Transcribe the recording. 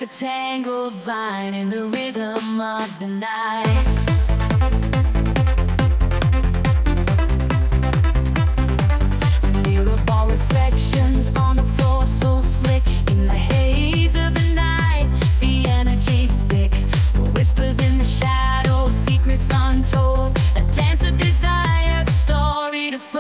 a tangled vine in the rhythm of the night. Mirror ball reflections on the floor, so slick in the haze of the night. The energy's thick, whispers in the shadows, secrets untold.